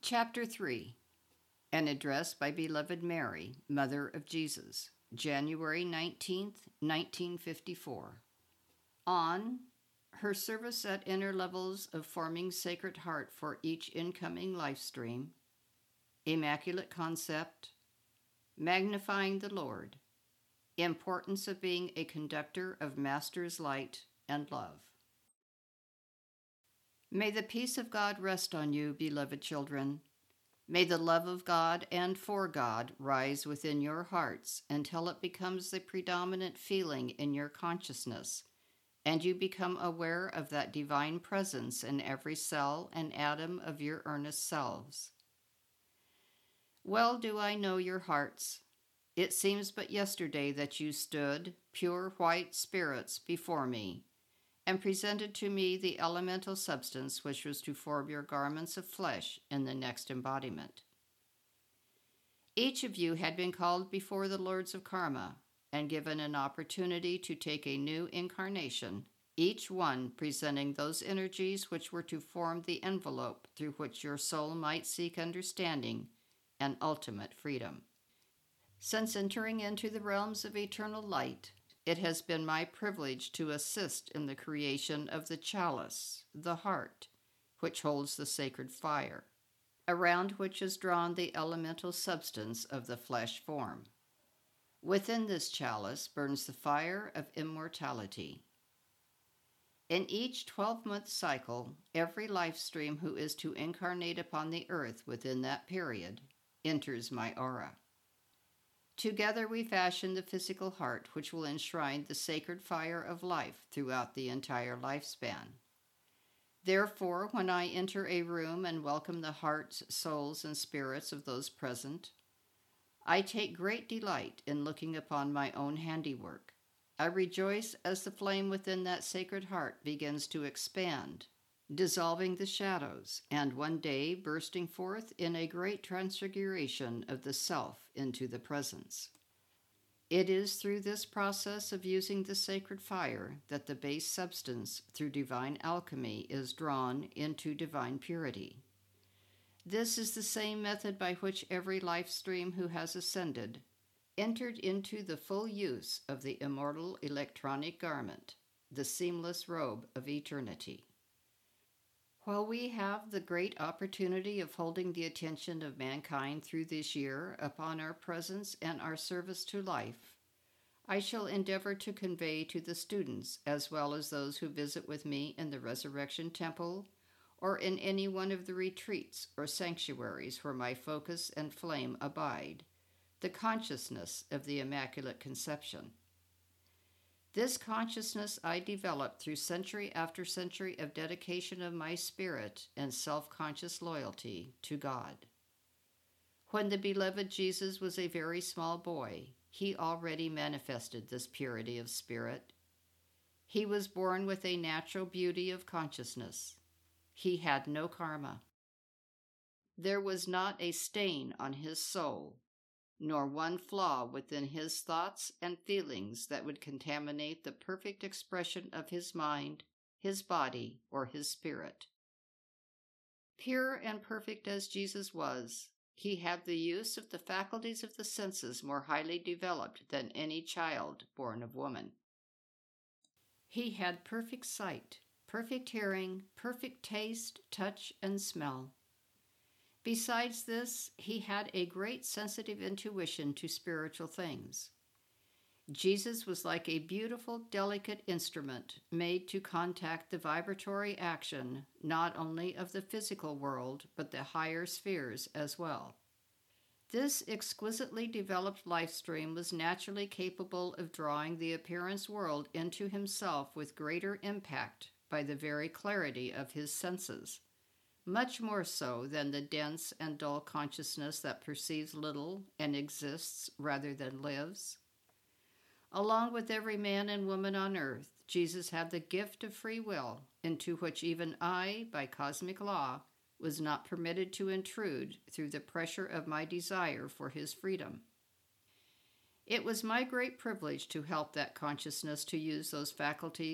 Chapter 3. An Address by Beloved Mary, Mother of Jesus, January 19th, 1954. On her service at inner levels of forming Sacred Heart for each incoming life stream, Immaculate Concept, Magnifying the Lord, Importance of being a conductor of Master's light and love. May the peace of God rest on you, beloved children. May the love of God and for God rise within your hearts until it becomes the predominant feeling in your consciousness, and you become aware of that divine presence in every cell and atom of your earnest selves. Well do I know your hearts. It seems but yesterday that you stood, pure white spirits, before me, and presented to me the elemental substance which was to form your garments of flesh in the next embodiment. Each of you had been called before the Lords of Karma and given an opportunity to take a new incarnation, each one presenting those energies which were to form the envelope through which your soul might seek understanding and ultimate freedom. Since entering into the realms of eternal light, it has been my privilege to assist in the creation of the chalice, the heart, which holds the sacred fire, around which is drawn the elemental substance of the flesh form. Within this chalice burns the fire of immortality. In each 12-month cycle, every life stream who is to incarnate upon the earth within that period enters my aura. Together we fashion the physical heart which will enshrine the sacred fire of life throughout the entire lifespan. Therefore, when I enter a room and welcome the hearts, souls, and spirits of those present, I take great delight in looking upon my own handiwork. I rejoice as the flame within that sacred heart begins to expand, dissolving the shadows, and one day bursting forth in a great transfiguration of the self into the presence. It is through this process of using the sacred fire that the base substance, through divine alchemy, is drawn into divine purity. This is the same method by which every life stream who has ascended entered into the full use of the immortal electronic garment, the seamless robe of eternity. While we have the great opportunity of holding the attention of mankind through this year upon our presence and our service to life, I shall endeavor to convey to the students, as well as those who visit with me in the Resurrection Temple or in any one of the retreats or sanctuaries where my focus and flame abide, the consciousness of the Immaculate Conception. This consciousness I developed through century after century of dedication of my spirit and self-conscious loyalty to God. When the beloved Jesus was a very small boy, he already manifested this purity of spirit. He was born with a natural beauty of consciousness. He had no karma. There was not a stain on his soul, nor one flaw within his thoughts and feelings that would contaminate the perfect expression of his mind, his body, or his spirit. Pure and perfect as Jesus was, he had the use of the faculties of the senses more highly developed than any child born of woman. He had perfect sight, perfect hearing, perfect taste, touch, and smell. Besides this, he had a great sensitive intuition to spiritual things. Jesus was like a beautiful, delicate instrument made to contact the vibratory action not only of the physical world, but the higher spheres as well. This exquisitely developed life stream was naturally capable of drawing the appearance world into himself with greater impact by the very clarity of his senses, much more so than the dense and dull consciousness that perceives little and exists rather than lives. Along with every man and woman on earth, Jesus had the gift of free will, into which even I, by cosmic law, was not permitted to intrude through the pressure of my desire for his freedom. It was my great privilege to help that consciousness to use those faculties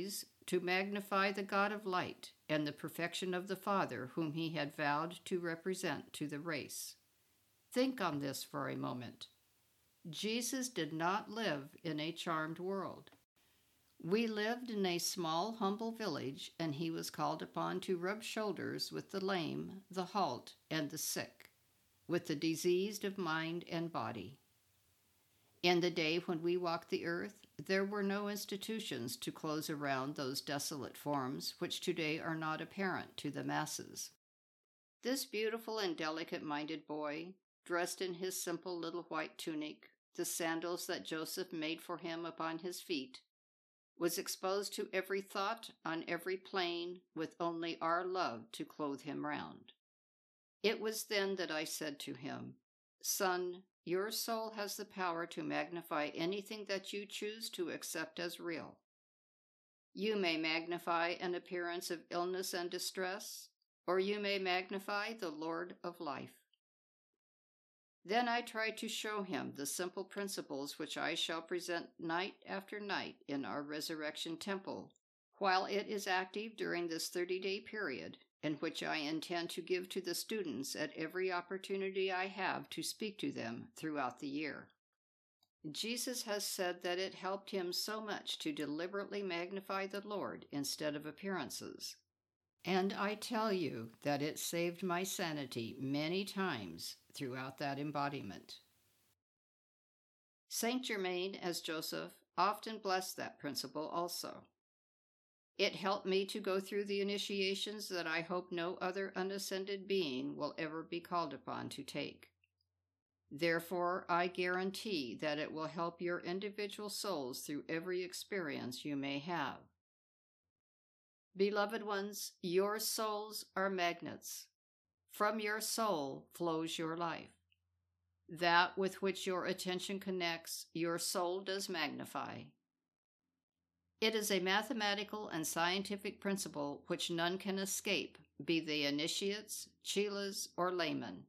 to magnify the God of light and the perfection of the Father whom he had vowed to represent to the race. Think on this for a moment. Jesus did not live in a charmed world. We lived in a small, humble village, and he was called upon to rub shoulders with the lame, the halt, and the sick, with the diseased of mind and body. In the day when we walked the earth, there were no institutions to close around those desolate forms which today are not apparent to the masses. This beautiful and delicate-minded boy, dressed in his simple little white tunic, the sandals that Joseph made for him upon his feet, was exposed to every thought on every plane with only our love to clothe him round. It was then that I said to him, "Son, your soul has the power to magnify anything that you choose to accept as real. You may magnify an appearance of illness and distress, or you may magnify the Lord of life." Then I tried to show him the simple principles which I shall present night after night in our resurrection temple, while it is active during this 30-day period, and which I intend to give to the students at every opportunity I have to speak to them throughout the year. Jesus has said that it helped him so much to deliberately magnify the Lord instead of appearances. And I tell you that it saved my sanity many times throughout that embodiment. Saint Germain, as Joseph, often blessed that principle also. It helped me to go through the initiations that I hope no other unascended being will ever be called upon to take. Therefore, I guarantee that it will help your individual souls through every experience you may have. Beloved ones, your souls are magnets. From your soul flows your life. That with which your attention connects, your soul does magnify. It is a mathematical and scientific principle which none can escape, be they initiates, chelas, or laymen.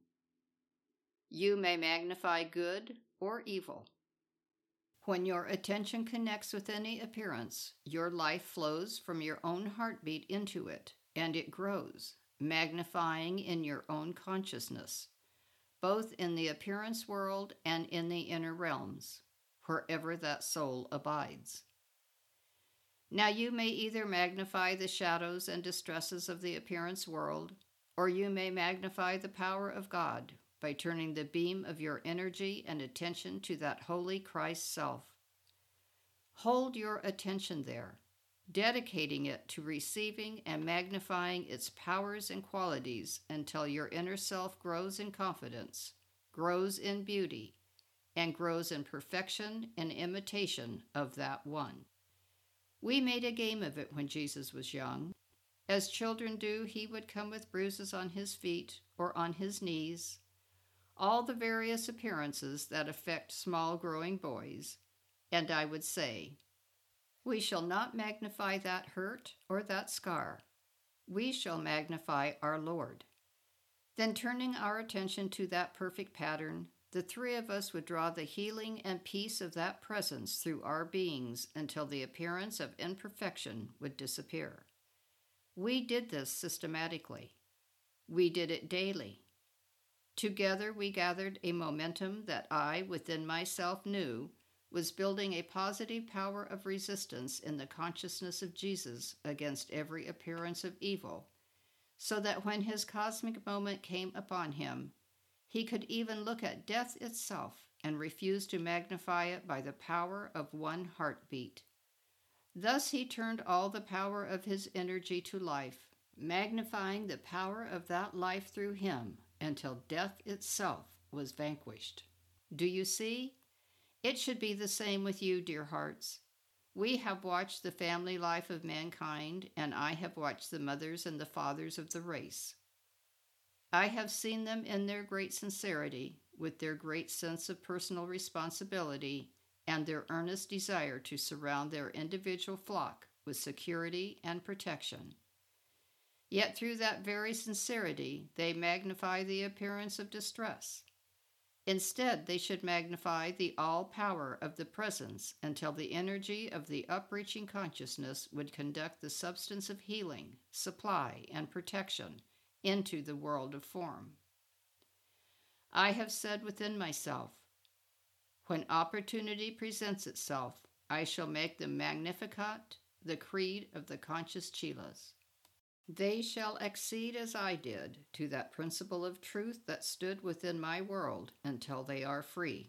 You may magnify good or evil. When your attention connects with any appearance, your life flows from your own heartbeat into it, and it grows, magnifying in your own consciousness, both in the appearance world and in the inner realms, wherever that soul abides. Now you may either magnify the shadows and distresses of the appearance world, or you may magnify the power of God, by turning the beam of your energy and attention to that holy Christ self. Hold your attention there, dedicating it to receiving and magnifying its powers and qualities until your inner self grows in confidence, grows in beauty, and grows in perfection and imitation of that one. We made a game of it when Jesus was young. As children do, he would come with bruises on his feet or on his knees, all the various appearances that affect small growing boys, and I would say, "We shall not magnify that hurt or that scar. We shall magnify our Lord." Then turning our attention to that perfect pattern, the three of us would draw the healing and peace of that presence through our beings until the appearance of imperfection would disappear. We did this systematically. We did it daily. Together we gathered a momentum that I, within myself, knew was building a positive power of resistance in the consciousness of Jesus against every appearance of evil, so that when his cosmic moment came upon him, he could even look at death itself and refuse to magnify it by the power of one heartbeat. Thus he turned all the power of his energy to life, magnifying the power of that life through him, until death itself was vanquished. Do you see? It should be the same with you, dear hearts. We have watched the family life of mankind, and I have watched the mothers and the fathers of the race. I have seen them in their great sincerity, with their great sense of personal responsibility, and their earnest desire to surround their individual flock with security and protection. Yet through that very sincerity, they magnify the appearance of distress. Instead, they should magnify the all-power of the presence until the energy of the upreaching consciousness would conduct the substance of healing, supply, and protection into the world of form. I have said within myself, when opportunity presents itself, I shall make the Magnificat the creed of the conscious Chelas. They shall accede as I did to that principle of truth that stood within my world until they are free.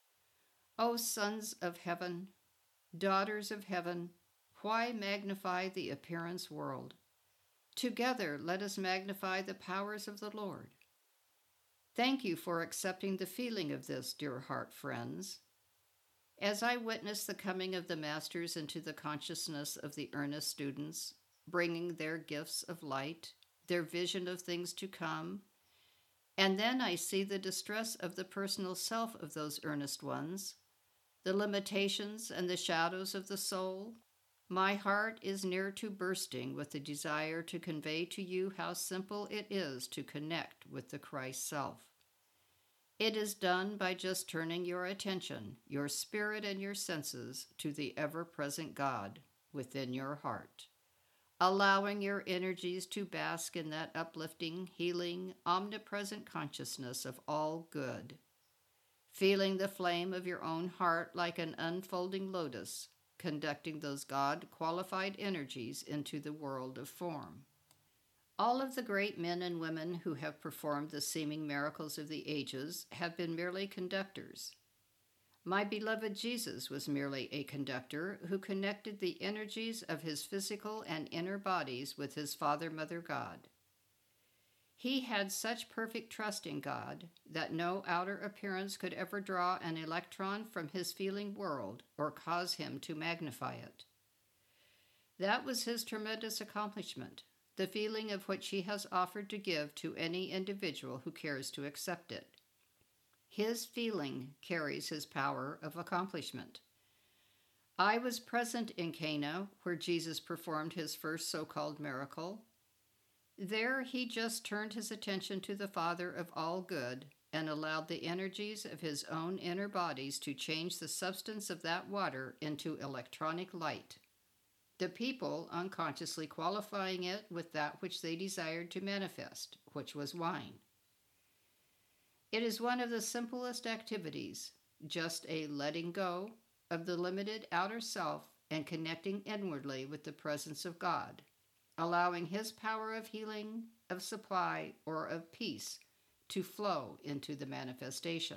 O sons of heaven, daughters of heaven, why magnify the appearance world? Together let us magnify the powers of the Lord. Thank you for accepting the feeling of this, dear heart friends. As I witness the coming of the masters into the consciousness of the earnest students, bringing their gifts of light, their vision of things to come, and then I see the distress of the personal self of those earnest ones, the limitations and the shadows of the soul, my heart is near to bursting with the desire to convey to you how simple it is to connect with the Christ self. It is done by just turning your attention, your spirit and your senses to the ever-present God within your heart, allowing your energies to bask in that uplifting, healing, omnipresent consciousness of all good, feeling the flame of your own heart like an unfolding lotus, conducting those God-qualified energies into the world of form. All of the great men and women who have performed the seeming miracles of the ages have been merely conductors. My beloved Jesus was merely a conductor who connected the energies of his physical and inner bodies with his Father, Mother, God. He had such perfect trust in God that no outer appearance could ever draw an electron from his feeling world or cause him to magnify it. That was his tremendous accomplishment, the feeling of which he has offered to give to any individual who cares to accept it. His feeling carries his power of accomplishment. I was present in Cana, where Jesus performed his first so-called miracle. There he just turned his attention to the Father of all good and allowed the energies of his own inner bodies to change the substance of that water into electronic light, the people unconsciously qualifying it with that which they desired to manifest, which was wine. It is one of the simplest activities, just a letting go of the limited outer self and connecting inwardly with the presence of God, allowing his power of healing, of supply, or of peace to flow into the manifestation.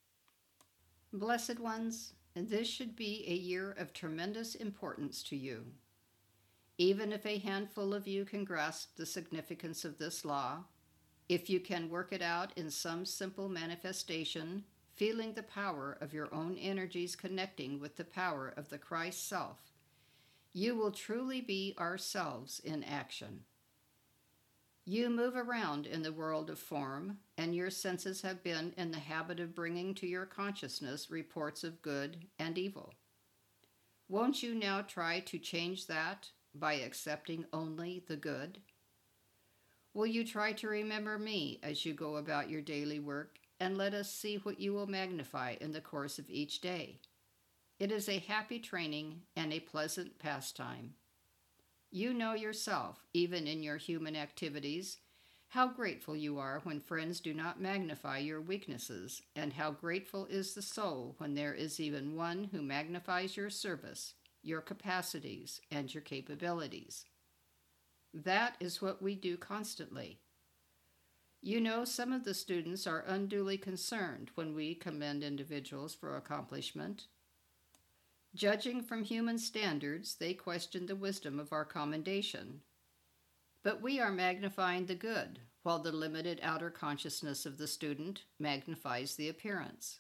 Blessed ones, this should be a year of tremendous importance to you. Even if a handful of you can grasp the significance of this law, if you can work it out in some simple manifestation, feeling the power of your own energies connecting with the power of the Christ self, you will truly be ourselves in action. You move around in the world of form, and your senses have been in the habit of bringing to your consciousness reports of good and evil. Won't you now try to change that by accepting only the good? Will you try to remember me as you go about your daily work, and let us see what you will magnify in the course of each day? It is a happy training and a pleasant pastime. You know yourself, even in your human activities, how grateful you are when friends do not magnify your weaknesses, and how grateful is the soul when there is even one who magnifies your service, your capacities, and your capabilities. That is what we do constantly. You know, some of the students are unduly concerned when we commend individuals for accomplishment. Judging from human standards, they question the wisdom of our commendation. But we are magnifying the good, while the limited outer consciousness of the student magnifies the appearance.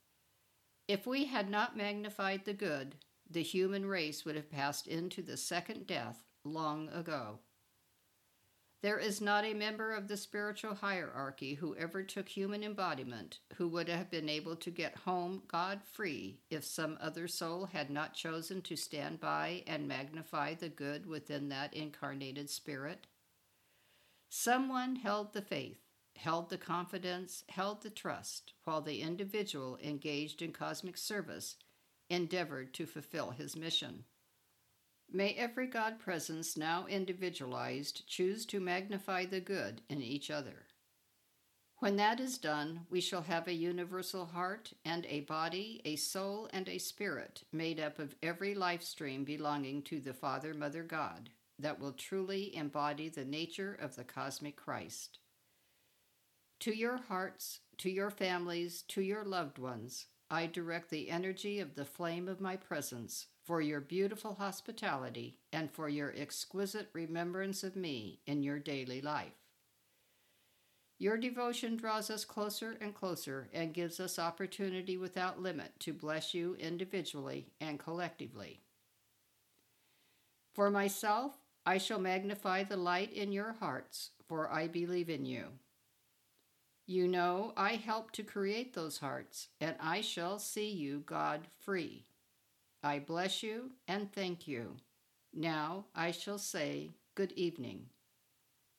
If we had not magnified the good, the human race would have passed into the second death long ago. There is not a member of the spiritual hierarchy who ever took human embodiment who would have been able to get home God-free if some other soul had not chosen to stand by and magnify the good within that incarnated spirit. Someone held the faith, held the confidence, held the trust, while the individual engaged in cosmic service endeavored to fulfill his mission. May every God presence now individualized choose to magnify the good in each other. When that is done, we shall have a universal heart and a body, a soul, and a spirit made up of every life stream belonging to the Father, Mother, God, that will truly embody the nature of the cosmic Christ. To your hearts, to your families, to your loved ones, I direct the energy of the flame of my presence for your beautiful hospitality and for your exquisite remembrance of me in your daily life. Your devotion draws us closer and closer and gives us opportunity without limit to bless you individually and collectively. For myself, I shall magnify the light in your hearts, for I believe in you. You know I helped to create those hearts, and I shall see you, God, free. I bless you and thank you. Now I shall say good evening.